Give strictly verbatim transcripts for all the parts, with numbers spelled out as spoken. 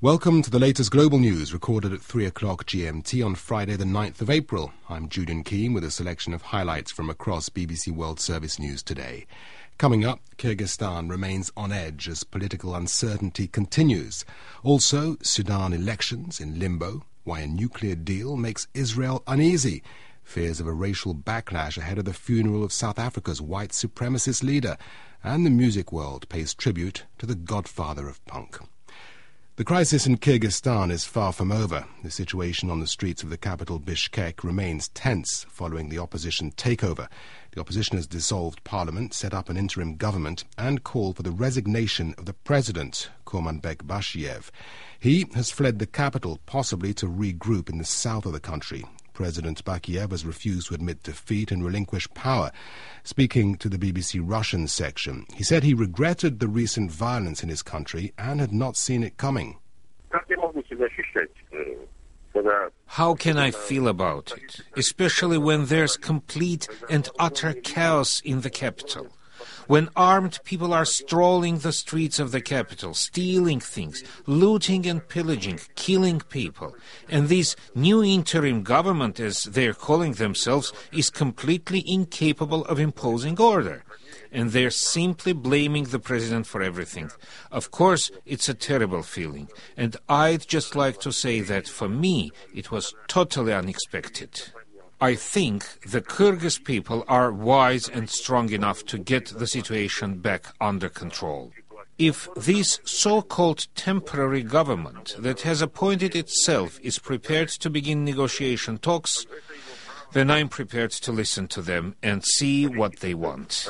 Welcome to the latest global news recorded at three o'clock G M T on Friday the ninth of April. I'm Julian Keane with a selection of highlights from across B B C World Service News today. Coming up, Kyrgyzstan remains on edge as political uncertainty continues. Also, Sudan elections in limbo, why a nuclear deal makes Israel uneasy, fears of a racial backlash ahead of the funeral of South Africa's white supremacist leader, and the music world pays tribute to the godfather of punk. The crisis in Kyrgyzstan is far from over. The situation on the streets of the capital Bishkek remains tense following the opposition takeover. The opposition has dissolved parliament, set up an interim government, and called for the resignation of the president, Kurmanbek Bashiev. He has fled the capital, possibly to regroup in the south of the country. President Bakiev has refused to admit defeat and relinquish power. Speaking to the B B C Russian section, he said he regretted the recent violence in his country and had not seen it coming. How can I feel about it, especially when there's complete and utter chaos in the capital? When armed people are strolling the streets of the capital, stealing things, looting and pillaging, killing people, and this new interim government, as they're calling themselves, is completely incapable of imposing order. And they're simply blaming the president for everything. Of course, it's a terrible feeling, and I'd just like to say that for me, it was totally unexpected. I think the Kyrgyz people are wise and strong enough to get the situation back under control. If this so-called temporary government that has appointed itself is prepared to begin negotiation talks, then I'm prepared to listen to them and see what they want.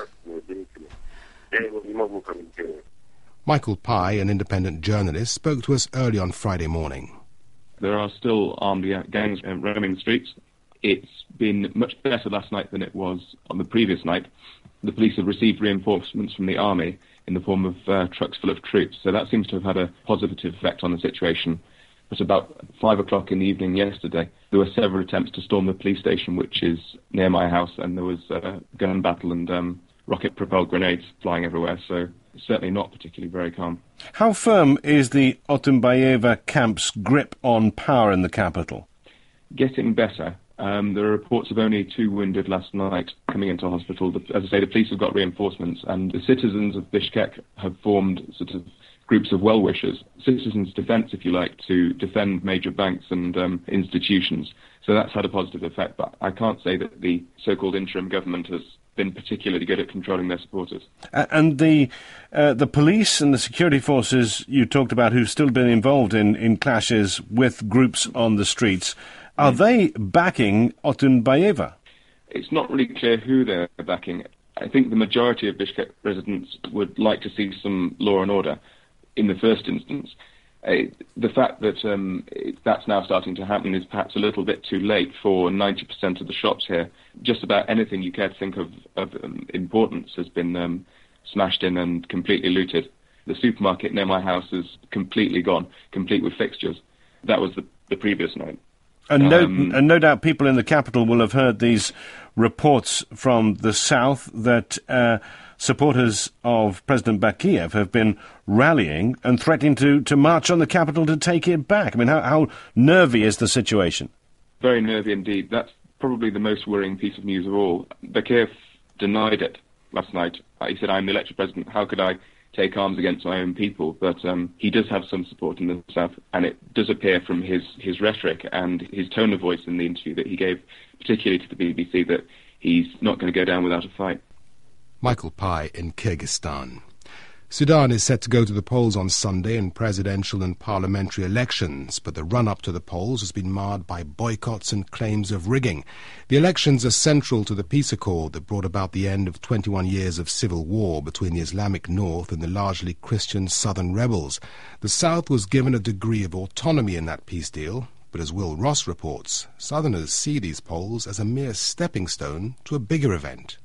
Michael Pye, an independent journalist, spoke to us early on Friday morning. There are still armed gangs roaming the streets. It's been much better last night than it was on the previous night. The police have received reinforcements from the army in the form of uh, trucks full of troops, so that seems to have had a positive effect on the situation. But about five o'clock in the evening yesterday, there were several attempts to storm the police station, which is near my house, and there was a gun battle and um, rocket-propelled grenades flying everywhere, so certainly not particularly very calm. How firm is the Otunbayeva camp's grip on power in the capital? Getting better. Um, there are reports of only two wounded last night coming into hospital. The, as I say, the police have got reinforcements, and the citizens of Bishkek have formed sort of groups of well-wishers, citizens' defence, if you like, to defend major banks and um, institutions. So that's had a positive effect, but I can't say that the so-called interim government has been particularly good at controlling their supporters. Uh, and the uh, the police and the security forces you talked about who've still been involved in, in clashes with groups on the streets, are they backing Otunbayeva? It's not really clear who they're backing. I think the majority of Bishkek residents would like to see some law and order in the first instance. Uh, the fact that um, it, that's now starting to happen is perhaps a little bit too late for ninety percent of the shops here. Just about anything you care to think of, of um, importance has been um, smashed in and completely looted. The supermarket near my house is completely gone, complete with fixtures. That was the, the previous night. And no, um, and no doubt people in the capital will have heard these reports from the south that uh, supporters of President Bakiev have been rallying and threatening to, to march on the capital to take it back. I mean, how, how nervy is the situation? Very nervy indeed. That's probably the most worrying piece of news of all. Bakiev denied it last night. He said, I'm the elected president, how could I take arms against my own people? But um, he does have some support in the south, and it does appear from his, his rhetoric and his tone of voice in the interview that he gave, particularly to the B B C, that he's not going to go down without a fight. Michael Pye in Kyrgyzstan. Sudan is set to go to the polls on Sunday in presidential and parliamentary elections, but the run-up to the polls has been marred by boycotts and claims of rigging. The elections are central to the peace accord that brought about the end of twenty-one years of civil war between the Islamic North and the largely Christian southern rebels. The South was given a degree of autonomy in that peace deal, but as Will Ross reports, Southerners see these polls as a mere stepping stone to a bigger event.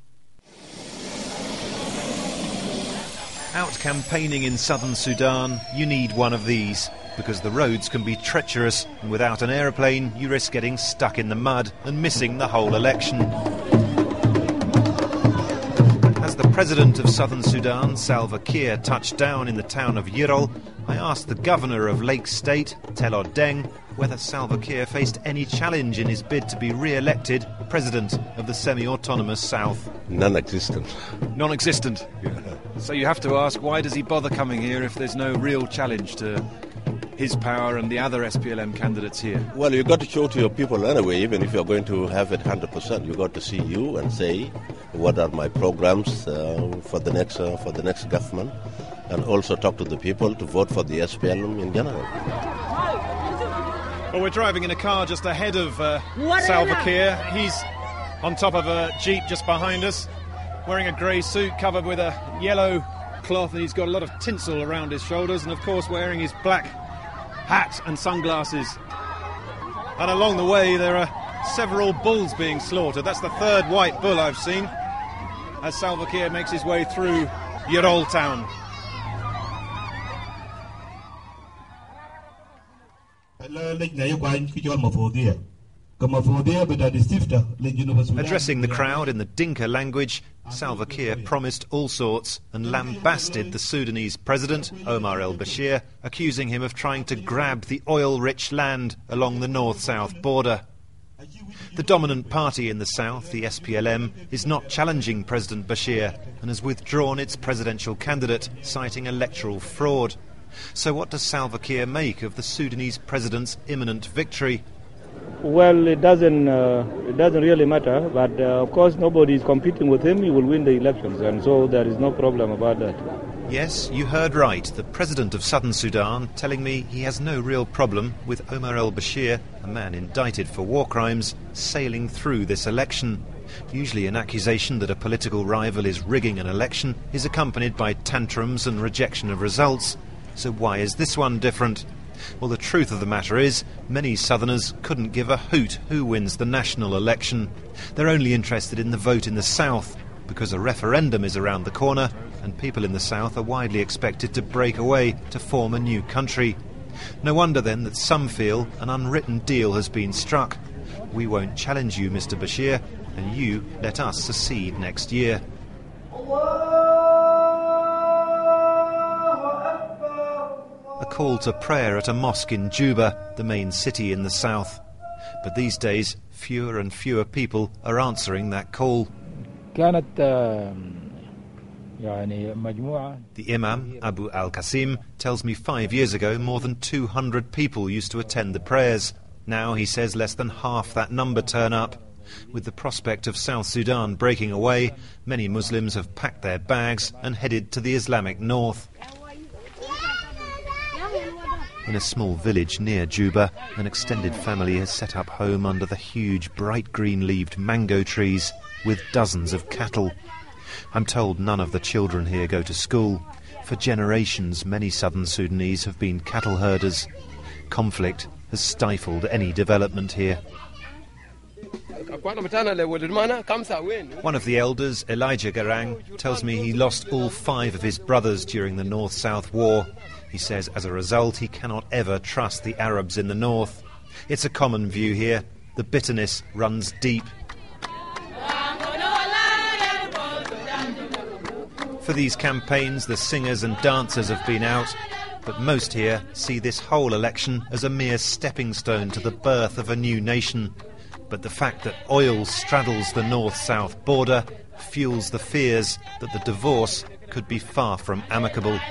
Out campaigning in southern Sudan, you need one of these, because the roads can be treacherous, and without an aeroplane, you risk getting stuck in the mud and missing the whole election. As the president of southern Sudan, Salva Kiir, touched down in the town of Yirol, I asked the governor of Lake State, Telor Deng, whether Salva Kiir faced any challenge in his bid to be re-elected president of the semi-autonomous South. Non-existent. Non-existent? Yeah. So you have to ask, why does he bother coming here if there's no real challenge to his power and the other S P L M candidates here? Well, you've got to show to your people anyway, even if you're going to have it one hundred percent. You've got to see you and say, what are my programs uh, for the next uh, for the next government, and also talk to the people to vote for the S P L M in general. Well, we're driving in a car just ahead of uh, Salva Kiir. He's on top of a jeep just behind us, wearing a grey suit covered with a yellow cloth, and he's got a lot of tinsel around his shoulders, and of course wearing his black hat and sunglasses. And along the way there are several bulls being slaughtered. That's the third white bull I've seen as Salva Kiir makes his way through Yerol town. Addressing the crowd in the Dinka language, Salva Kiir promised all sorts and lambasted the Sudanese president, Omar el-Bashir, accusing him of trying to grab the oil-rich land along the north-south border. The dominant party in the south, the S P L M, is not challenging President Bashir and has withdrawn its presidential candidate, citing electoral fraud. So what does Salva Kiir make of the Sudanese president's imminent victory? Well, it doesn't uh, it doesn't really matter, but uh, of course nobody is competing with him. He will win the elections, and so there is no problem about that. Yes, you heard right. The president of southern Sudan telling me he has no real problem with Omar el-Bashir, a man indicted for war crimes, sailing through this election. Usually an accusation that a political rival is rigging an election is accompanied by tantrums and rejection of results. So why is this one different? Well, the truth of the matter is, many Southerners couldn't give a hoot who wins the national election. They're only interested in the vote in the South, because a referendum is around the corner, and people in the South are widely expected to break away to form a new country. No wonder then that some feel an unwritten deal has been struck. We won't challenge you, Mister Bashir, and you let us secede next year. A call to prayer at a mosque in Juba, the main city in the south. But these days, fewer and fewer people are answering that call. The Imam, Abu al-Qasim, tells me five years ago more than two hundred people used to attend the prayers. Now, he says, less than half that number turn up. With the prospect of South Sudan breaking away, many Muslims have packed their bags and headed to the Islamic north. In a small village near Juba, an extended family has set up home under the huge bright green-leaved mango trees with dozens of cattle. I'm told none of the children here go to school. For generations, many southern Sudanese have been cattle herders. Conflict has stifled any development here. One of the elders, Elijah Garang, tells me he lost all five of his brothers during the North-South War. He says as a result he cannot ever trust the Arabs in the north. It's a common view here. The bitterness runs deep. For these campaigns, the singers and dancers have been out, but most here see this whole election as a mere stepping stone to the birth of a new nation. But the fact that oil straddles the north-south border fuels the fears that the divorce could be far from amicable.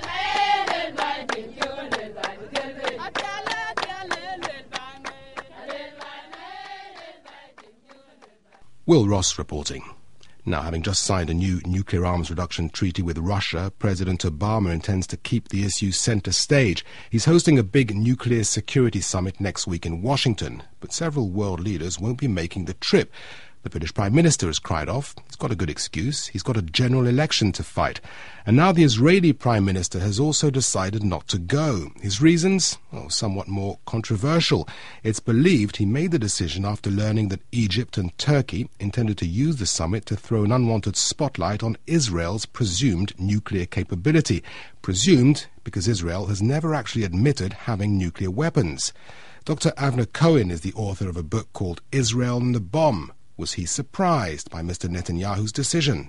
Will Ross reporting. Now, having just signed a new nuclear arms reduction treaty with Russia, President Obama intends to keep the issue centre stage. He's hosting a big nuclear security summit next week in Washington, but several world leaders won't be making the trip. The British Prime Minister has cried off. He's got a good excuse. He's got a general election to fight. And now the Israeli Prime Minister has also decided not to go. His reasons? Well, somewhat more controversial. It's believed he made the decision after learning that Egypt and Turkey intended to use the summit to throw an unwanted spotlight on Israel's presumed nuclear capability. Presumed because Israel has never actually admitted having nuclear weapons. Doctor Avner Cohen is the author of a book called Israel and the Bomb. Was he surprised by Mister Netanyahu's decision?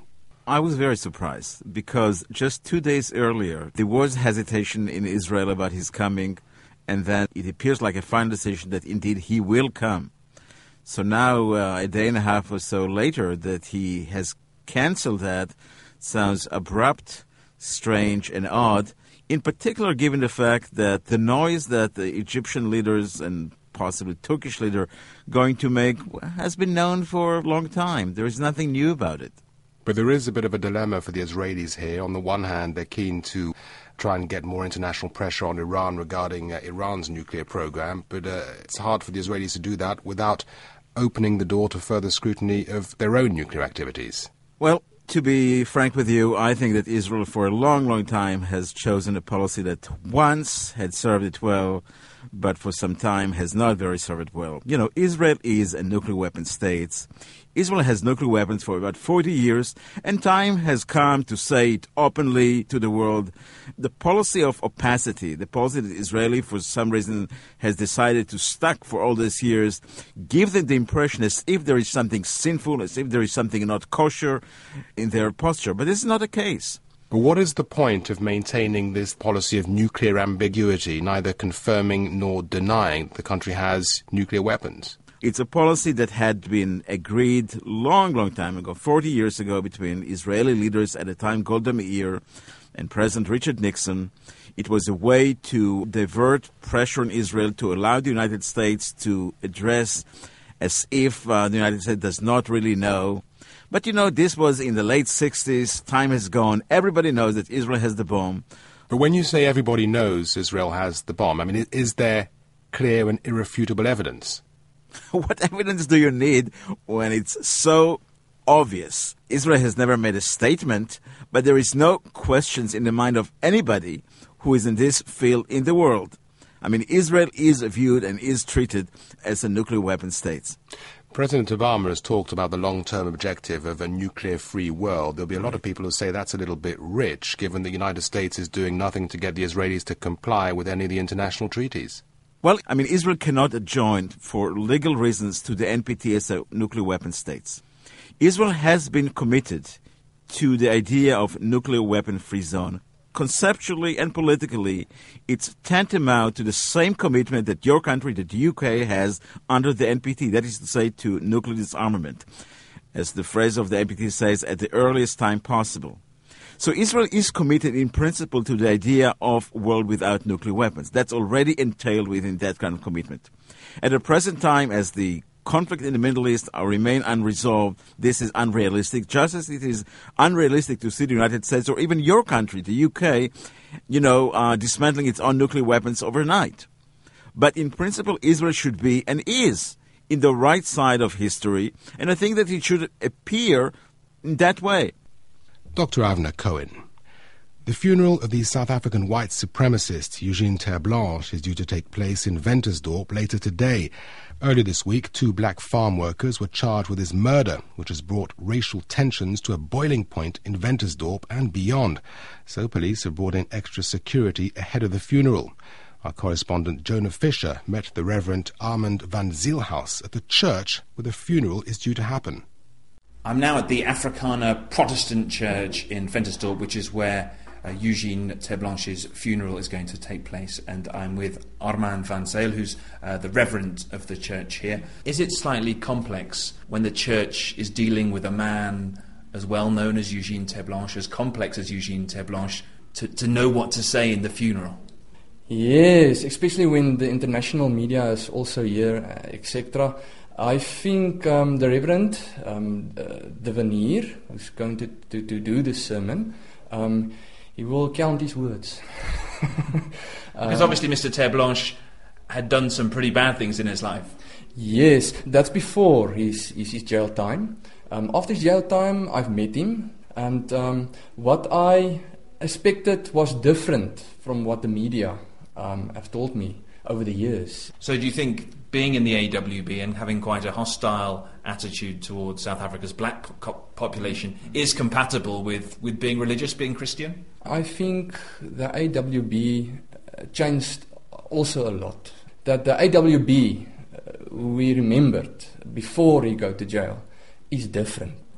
I was very surprised because just two days earlier, there was hesitation in Israel about his coming, and then it appears like a final decision that indeed he will come. So now, uh, a day and a half or so later, that he has cancelled that sounds abrupt, strange, and odd, in particular given the fact that the noise that the Egyptian leaders and possibly Turkish leader going to make has been known for a long time. There is nothing new about it. But there is a bit of a dilemma for the Israelis here. On the one hand, they're keen to try and get more international pressure on Iran regarding uh, Iran's nuclear program, but uh, it's hard for the Israelis to do that without opening the door to further scrutiny of their own nuclear activities. Well, to be frank with you, I think that Israel for a long, long time has chosen a policy that once had served it well, but for some time has not very served it well. You know, Israel is a nuclear weapon state. Israel has nuclear weapons for about forty years, and time has come to say it openly to the world. The policy of opacity, the policy that Israeli, for some reason, has decided to stuck for all these years, gives them the impression as if there is something sinful, as if there is something not kosher in their posture. But this is not the case. But what is the point of maintaining this policy of nuclear ambiguity, neither confirming nor denying the country has nuclear weapons? It's a policy that had been agreed long, long time ago, forty years ago, between Israeli leaders at the time, Golda Meir and President Richard Nixon. It was a way to divert pressure on Israel to allow the United States to address as if uh, the United States does not really know. But, you know, this was in the late sixties. Time has gone. Everybody knows that Israel has the bomb. But when you say everybody knows Israel has the bomb, I mean, is there clear and irrefutable evidence? What evidence do you need when it's so obvious? Israel has never made a statement, but there is no questions in the mind of anybody who is in this field in the world. I mean, Israel is viewed and is treated as a nuclear weapon state. President Obama has talked about the long-term objective of a nuclear-free world. There'll be a lot of people who say that's a little bit rich, given the United States is doing nothing to get the Israelis to comply with any of the international treaties. Well, I mean, Israel cannot join for legal reasons to the N P T as a nuclear weapon states. Israel has been committed to the idea of nuclear weapon-free zone. Conceptually and politically, it's tantamount to the same commitment that your country, that the U K, has under the N P T, that is to say, to nuclear disarmament, as the phrase of the N P T says, at the earliest time possible. So Israel is committed in principle to the idea of a world without nuclear weapons. That's already entailed within that kind of commitment. At the present time, as the conflict in the Middle East uh, remain unresolved, this is unrealistic, just as it is unrealistic to see the United States or even your country, the U K, you know, uh, dismantling its own nuclear weapons overnight. But in principle, Israel should be and is in the right side of history, and I think that it should appear in that way. Doctor Avner Cohen. The funeral of the South African white supremacist Eugene Ter-Blanche is due to take place in Ventersdorp later today. Earlier this week, two black farm workers were charged with his murder, which has brought racial tensions to a boiling point in Ventersdorp and beyond. So police have brought in extra security ahead of the funeral. Our correspondent Jonah Fisher met the Reverend Armand van Zielhuis at the church where the funeral is due to happen. I'm now at the Afrikaner Protestant Church in Ventersdorp, which is where uh, Eugene Ter-Blanche's funeral is going to take place, and I'm with Armand van Zyl, who's uh, the Reverend of the church here. Is it slightly complex when the church is dealing with a man as well known as Eugene Ter-Blanche, as complex as Eugene Ter-Blanche, to, to know what to say in the funeral? Yes, especially when the international media is also here, uh, et cetera. I think um, the Reverend, um, uh, De Veneer, who's going to, to, to do this sermon, um, he will count his words. Because obviously Mister Ter-Blanche had done some pretty bad things in his life. Yes, that's before his, his, his jail time. Um, after his jail time, I've met him, and um, what I expected was different from what the media um, have told me over the years. So do you think being in the A W B and having quite a hostile attitude towards South Africa's black po- population is compatible with, with being religious, being Christian? I think the A W B changed also a lot. That the A W B uh, we remembered before he go to jail is different.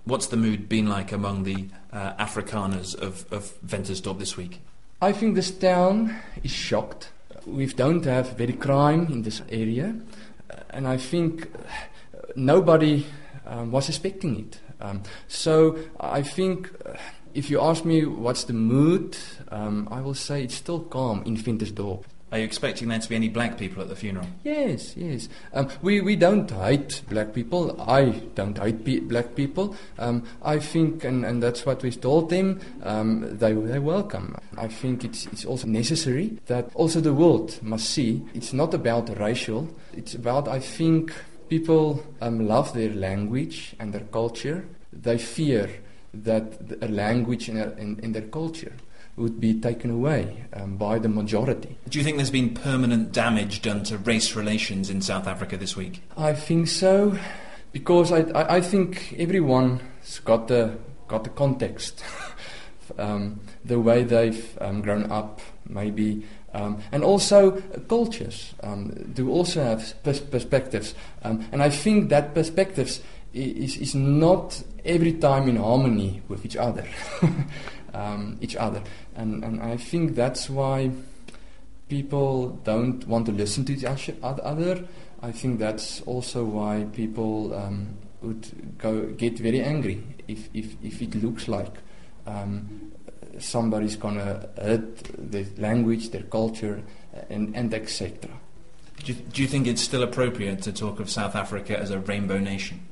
What's the mood been like among the uh, Afrikaners of, of Ventersdorp this week? I think this town is shocked. We don't have very crime in this area, and I think nobody um, was expecting it. Um, so I think uh, if you ask me what's the mood, um, I will say it's still calm in Ventersdorp. Are you expecting there to be any black people at the funeral? Yes, yes. Um, we, we don't hate black people. I don't hate pe- black people. Um, I think, and, and that's what we told them, um, they, they're welcome. I think it's, it's also necessary that also the world must see it's not about racial. It's about, I think, people um, love their language and their culture. They fear that a language in, in, in their culture would be taken away um, by the majority. Do you think there's been permanent damage done to race relations in South Africa this week? I think so, because I, I, I think everyone's got the got the context, um, the way they've um, grown up, maybe, um, and also uh, cultures um, do also have pers- perspectives, um, and I think that perspectives is is not every time in harmony with each other. Um, each other, and and I think that's why people don't want to listen to each other. I think that's also why people um, would go get very angry if if, if it looks like um, somebody's gonna hurt their language, their culture, and and et cetera. Do you, do you think it's still appropriate to talk of South Africa as a rainbow nation?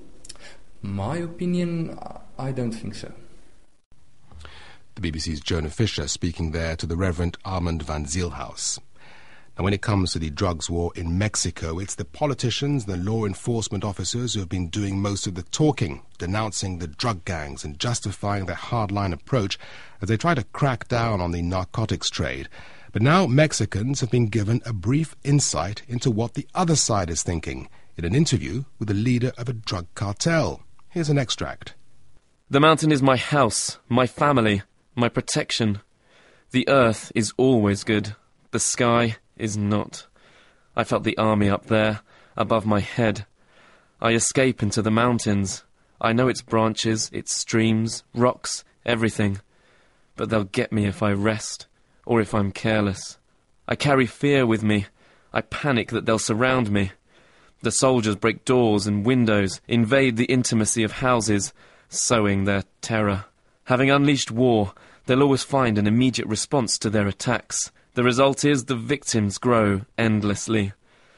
My opinion, I don't think so. The B B C's Jonah Fisher speaking there to the Reverend Armand van Zielhuis. Now, when it comes to the drugs war in Mexico, it's the politicians, the law enforcement officers who have been doing most of the talking, denouncing the drug gangs and justifying their hardline approach as they try to crack down on the narcotics trade. But now Mexicans have been given a brief insight into what the other side is thinking in an interview with the leader of a drug cartel. Here's an extract. The mountain is my house, my family, my protection. The earth is always good. The sky is not. I felt the army up there, above my head. I escape into the mountains. I know its branches, its streams, rocks, everything. But they'll get me if I rest, or if I'm careless. I carry fear with me. I panic that they'll surround me. The soldiers break doors and windows, invade the intimacy of houses, sowing their terror. Having unleashed war, they'll always find an immediate response to their attacks. The result is the victims grow endlessly.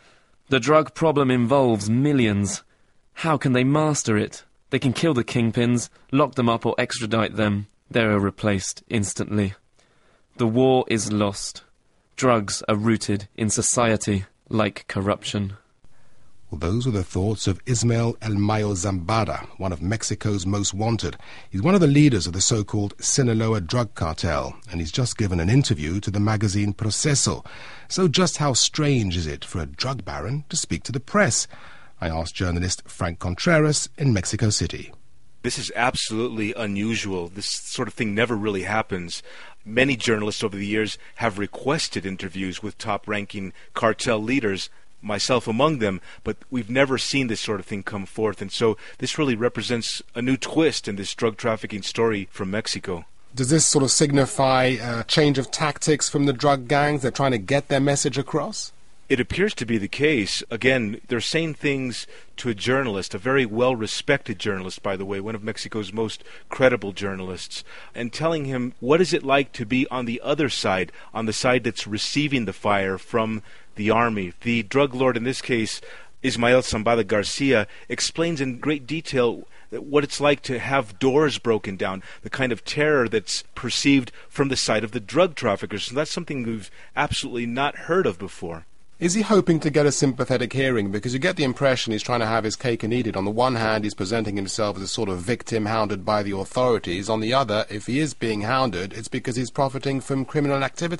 The drug problem involves millions. How can they master it? They can kill the kingpins, lock them up or extradite them. They are replaced instantly. The war is lost. Drugs are rooted in society like corruption. Well, those were the thoughts of Ismael El Mayo Zambada, one of Mexico's most wanted. He's one of the leaders of the so-called Sinaloa drug cartel, and he's just given an interview to the magazine Proceso. So just how strange is it for a drug baron to speak to the press? I asked journalist Frank Contreras in Mexico City. This is absolutely unusual. This sort of thing never really happens. Many journalists over the years have requested interviews with top-ranking cartel leaders, myself among them, but we've never seen this sort of thing come forth, and so this really represents a new twist in this drug trafficking story from Mexico. Does this sort of signify a change of tactics from the drug gangs? They're trying to get their message across? It appears to be the case. Again, they're saying things to a journalist, a very well-respected journalist, by the way, one of Mexico's most credible journalists, and telling him what is it like to be on the other side, on the side that's receiving the fire from the army. The drug lord in this case, Ismael Zambada Garcia, explains in great detail what it's like to have doors broken down, the kind of terror that's perceived from the side of the drug traffickers. So that's something we've absolutely not heard of before. Is he hoping to get a sympathetic hearing? Because you get the impression he's trying to have his cake and eat it. On the one hand, he's presenting himself as a sort of victim hounded by the authorities. On the other, if he is being hounded, it's because he's profiting from criminal activity.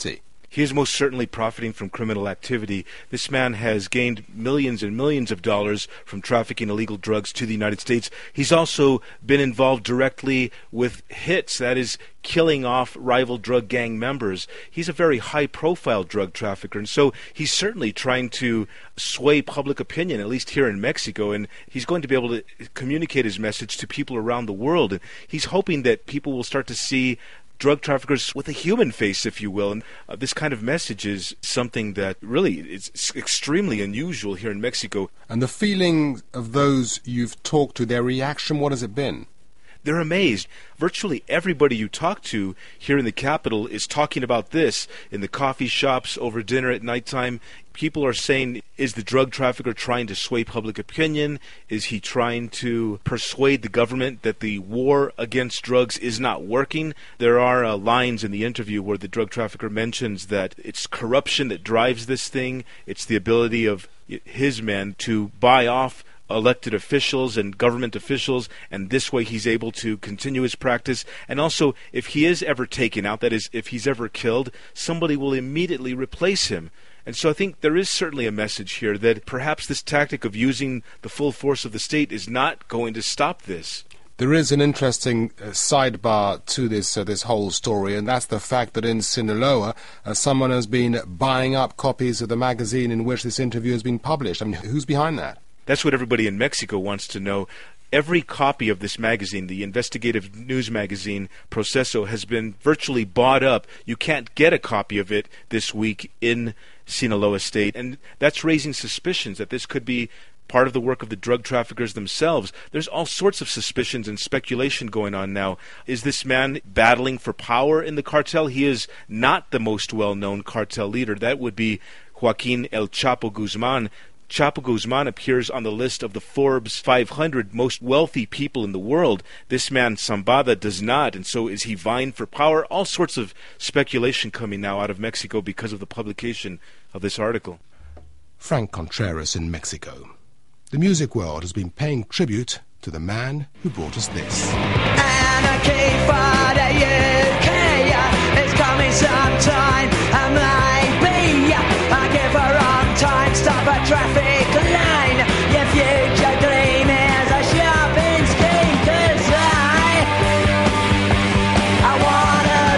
He is most certainly profiting from criminal activity. This man has gained millions and millions of dollars from trafficking illegal drugs to the United States. He's also been involved directly with hits, that is, killing off rival drug gang members. He's a very high-profile drug trafficker, and so he's certainly trying to sway public opinion, at least here in Mexico, and he's going to be able to communicate his message to people around the world. And he's hoping that people will start to see drug traffickers with a human face, if you will. And uh, this kind of message is something that really is extremely unusual here in Mexico. And the feeling of those you've talked to, their reaction, what has it been? They're amazed. Virtually everybody you talk to here in the capital is talking about this. In the coffee shops, over dinner at nighttime, people are saying, is the drug trafficker trying to sway public opinion? Is he trying to persuade the government that the war against drugs is not working? There are uh, lines in the interview where the drug trafficker mentions that it's corruption that drives this thing. It's the ability of his men to buy off elected officials and government officials, and this way he's able to continue his practice. And also, if he is ever taken out, that is, if he's ever killed, somebody will immediately replace him. And so I think there is certainly a message here that perhaps this tactic of using the full force of the state is not going to stop this. There is an interesting uh, sidebar to this uh, this whole story, and that's the fact that in Sinaloa, uh, someone has been buying up copies of the magazine in which this interview has been published. I mean, who's behind that? That's what everybody in Mexico wants to know. Every copy of this magazine, the investigative news magazine Proceso, has been virtually bought up. You can't get a copy of it this week in Sinaloa State, and that's raising suspicions that this could be part of the work of the drug traffickers themselves. There's all sorts of suspicions and speculation going on now. Is this man battling for power in the cartel? He is not the most well-known cartel leader. That would be Joaquin El Chapo Guzman. Chapo Guzman appears on the list of the Forbes five hundred most wealthy people in the world. This man, Zambada, does not, and so is he vying for power? All sorts of speculation coming now out of Mexico because of the publication of this article. Frank Contreras in Mexico. The music world has been paying tribute to the man who brought us this. Anarchy for the U K is coming sometime, and maybe I give her on time, stop a traffic line. Your future gleam is a shopping scheme, 'cause I, I wanna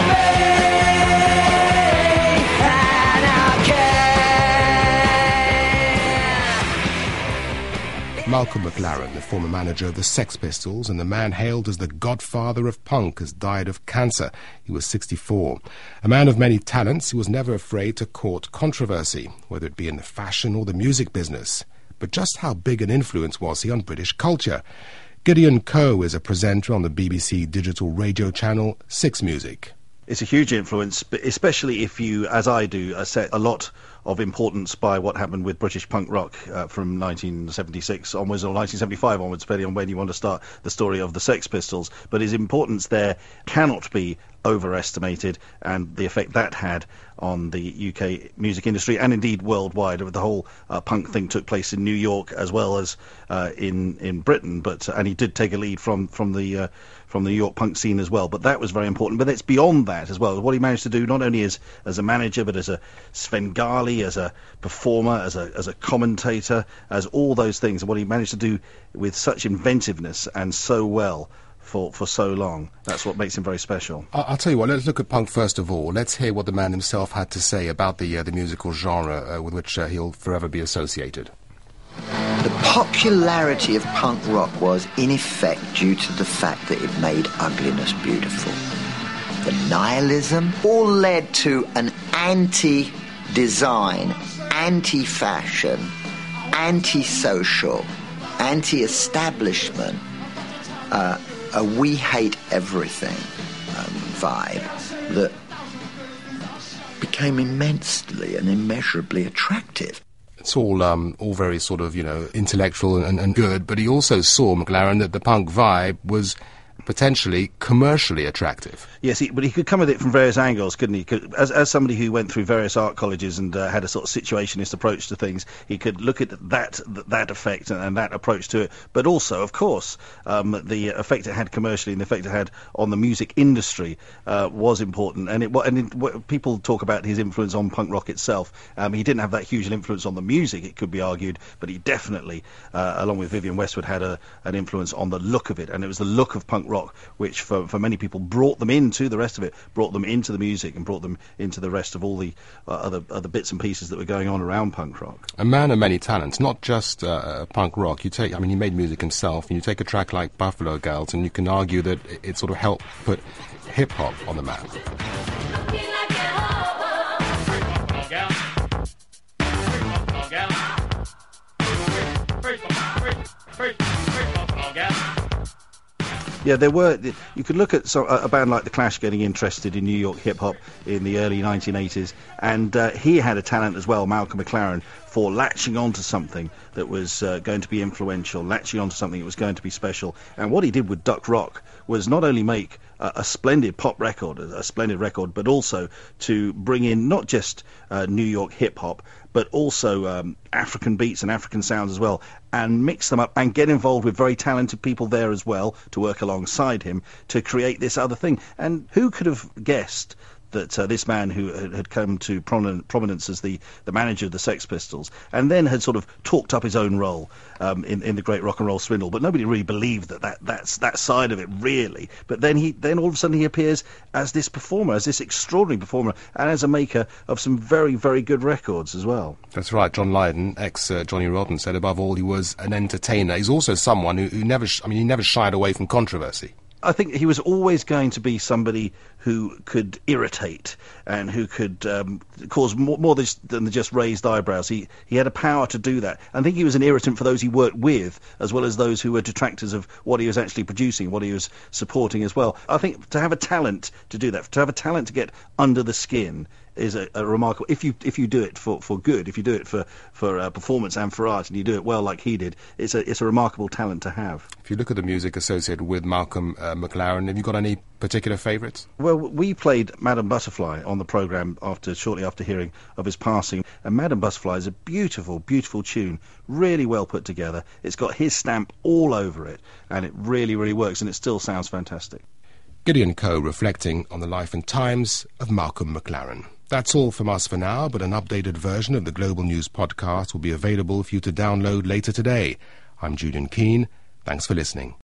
be anarchy. Malcolm McLaren, the former manager of the Sex Pistols and the man hailed as the godfather of punk, has died of cancer. He was sixty-four. A man of many talents, he was never afraid to court controversy, whether it be in the fashion or the music business. But just how big an influence was he on British culture? Gideon Coe is a presenter on the B B C digital radio channel Six Music. It's a huge influence, but especially if you, as I do, uh, set a lot of importance by what happened with British punk rock uh, from nineteen seventy-six onwards, or nineteen seventy-five onwards, depending on when you want to start the story of the Sex Pistols. But his importance there cannot be overestimated, and the effect that had on the U K music industry and indeed worldwide. The whole uh, punk thing took place in New York as well as uh, in in Britain, but uh, and he did take a lead from from the uh, from the New York punk scene as well. But that was very important. But it's beyond that as well. What he managed to do, not only as as a manager, but as a Svengali, as a performer, as a as a commentator, as all those things, and what he managed to do with such inventiveness and so well for for so long. That's what makes him very special. I'll tell you what, let's look at punk first of all. Let's hear what the man himself had to say about the uh, the musical genre uh, with which uh, he'll forever be associated. The popularity of punk rock was, in effect, due to the fact that it made ugliness beautiful. The nihilism all led to an anti-design, anti-fashion, anti-social, anti-establishment, uh, a we hate everything um, vibe that became immensely and immeasurably attractive. It's all um, all very sort of, you know, intellectual and, and good, but he also saw, McLaren, that the punk vibe was potentially commercially attractive. Yes, he, but he could come at it from various angles, couldn't he? Could, as, as somebody who went through various art colleges and uh, had a sort of situationist approach to things, he could look at that that effect and, and that approach to it. But also, of course, um, the effect it had commercially and the effect it had on the music industry uh, was important. And it and it, what, people talk about his influence on punk rock itself. Um, he didn't have that huge an influence on the music, it could be argued, but he definitely, uh, along with Vivienne Westwood, had a, an influence on the look of it. And it was the look of punk rock which for, for many people brought them into the rest of it, brought them into the music and brought them into the rest of all the uh, other other bits and pieces that were going on around punk rock. A man of many talents, not just uh, punk rock. You take, I mean, he made music himself, and you take a track like Buffalo Girls, and you can argue that it, it sort of helped put hip-hop on the map. Yeah, there were. You could look at so, a band like The Clash getting interested in New York hip hop in the early nineteen eighties, and uh, he had a talent as well, Malcolm McLaren, for latching onto something that was uh, going to be influential, latching onto something that was going to be special. And what he did with Duck Rock was not only make a, a splendid pop record, a, a splendid record, but also to bring in not just uh, New York hip hop, but also um, African beats and African sounds as well, and mix them up and get involved with very talented people there as well to work alongside him to create this other thing. And who could have guessed that uh, this man who had come to prominent, prominence as the, the manager of the Sex Pistols, and then had sort of talked up his own role um, in, in the Great Rock and Roll Swindle, but nobody really believed that, that that's that side of it, really. But then he then all of a sudden he appears as this performer, as this extraordinary performer, and as a maker of some very, very good records as well. That's right. John Lydon, ex-Johnny uh, Rotten, said above all he was an entertainer. He's also someone who, who never, sh- I mean, he never shied away from controversy. I think he was always going to be somebody who could irritate and who could um, cause more, more than just raised eyebrows. He he had a power to do that. I think he was an irritant for those he worked with, as well as those who were detractors of what he was actually producing, what he was supporting as well. I think to have a talent to do that, to have a talent to get under the skin, is a, a remarkable. If you if you do it for, for good, if you do it for for uh, performance and for art, and you do it well like he did, it's a it's a remarkable talent to have. If you look at the music associated with Malcolm uh, McLaren, have you got any particular favourites? Well, we played Madame Butterfly on the programme after shortly after hearing of his passing, and Madame Butterfly is a beautiful, beautiful tune, really well put together. It's got his stamp all over it, and it really, really works, and it still sounds fantastic. Gideon Coe reflecting on the life and times of Malcolm McLaren. That's all from us for now, but an updated version of the Global News podcast will be available for you to download later today. I'm Julian Keane. Thanks for listening.